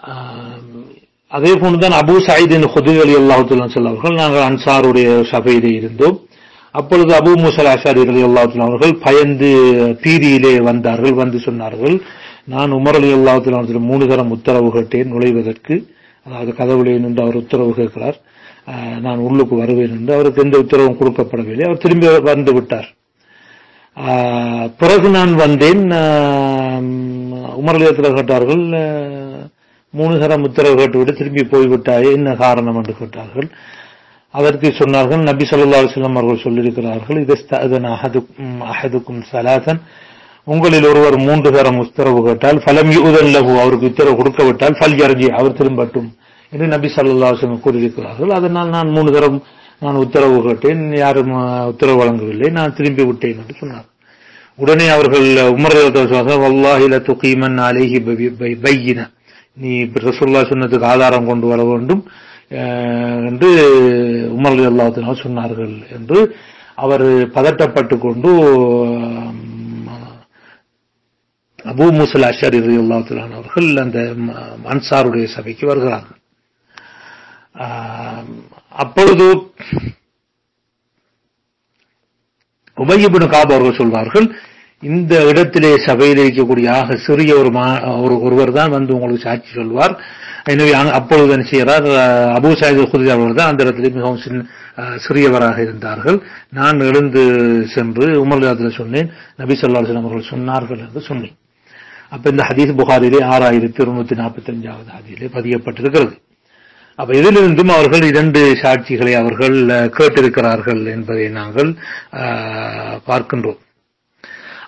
அதே போன்றுதான் Abu Zayed குத்ரி ரலியல்லாஹு தஆலா அவர்கள், நாங்கள் அன்சாருடைய சபையிலே இருந்தோம். அப்பொழுது அபூ மூஸா அல்-அஷ்அரி ரலியல்லாஹு தஆலா அவர்கள் பயந்து பீதியிலே வந்தார்கள். வந்து சொன்னார்கள், நான் உமர் ரலியல்லாஹு தஆலா 3 தரம் உத்தரவு கேட்டேன் நுழைவதற்கு. அதாவது கதவுளே நின்று அவர் உத்தரவு கேட்கிறார், நான் உள்ளுக்கு வருவேன் என்று. அவருக்கு எந்த உத்தரவும் கொடுக்கப்படவில்லை. அவர் திரும்பி வந்து விட்டார். பிறகு நான் வந்தேன். உமர் ரலியல்லாஹு தஆலா கேட்டார்கள், 3 தரம் உத்தரவு கேட்டுவிட்டு திரும்பி போய்விட்டாயே, என்ன காரணம் என்று கேட்டார்கள். அதற்கு சொன்னார்கள், நபி ஸல்லல்லாஹு அலைஹி வஸல்லம் அவர்கள் சொல்லியிருக்கிறார்கள், இதஸ்தஅதன அஹதுக்கும் ஸலாஸன், உங்களில் ஒருவர் 3 தரம் உத்தரவு கேட்டால் ஃபலம் யுதன் லஹு, அவருக்கு உத்தரவு கொடுக்கவிட்டால் ஃபல்யர்ஜி, அவர் திரும்பட்டும் என்று நபி ஸல்லல்லாஹு அலைஹி வஸல்லம் கூறியிருக்கிறார்கள். அதனால் நான் 3 தரம் உத்தரவு கேட்டேன், யாரும் உத்தரவு வழங்கவில்லை, நான் திரும்பி விட்டேன் என்று சொன்னார். உடனே அவர்கள் உமர் ரலியல்லாஹு வல்லாஹி லா துகீமன் அலைஹி பையின, நீ ரசூலுல்லாஹ் சொன்னதுக்கு ஆதாரம் கொண்டு வர வேண்டும் என்று உமர் ரலியல்லாஹு அன்ஹு சொன்னார்கள் என்று அவர் பதட்டப்பட்டு கொண்டு அபூ மூஸா அல்-அஷ்அரி ரலியல்லாஹு தஆலா அவர்கள் அந்த அன்சாருடைய சபைக்கு வருகிறார்கள். அப்பொழுது உபய் இப்னு கஅப் அவர்கள் சொல்வார்கள், இந்த இடத்திலே சபையில் இருக்கக்கூடிய ஆக சிறிய ஒருவர் தான் வந்து உங்களுக்கு சாட்சி சொல்வார். எனவே அப்பொழுது என்ன செய்கிறார், அபூ சயீத் குத்ரி அவர்கள் தான் அந்த இடத்திலே மிகவும் சிறியவராக இருந்தார்கள். நான் எழுந்து சென்று உமர் ரலியல்லாஹு சொன்னேன், நபி ஸல்லல்லாஹு அலைஹி வஸல்லம் அவர்கள் சொன்னார்கள் என்று சொன்னேன். அப்ப இந்த ஹதீஸ் புகாரிலே 6245வது ஹதீஸிலே பதியப்பட்டிருக்கிறது. அப்ப இதிலிருந்தும் அவர்கள் 2 சாட்சிகளை அவர்கள் கேட்டிருக்கிறார்கள் என்பதை நாங்கள் பார்க்கின்றோம்.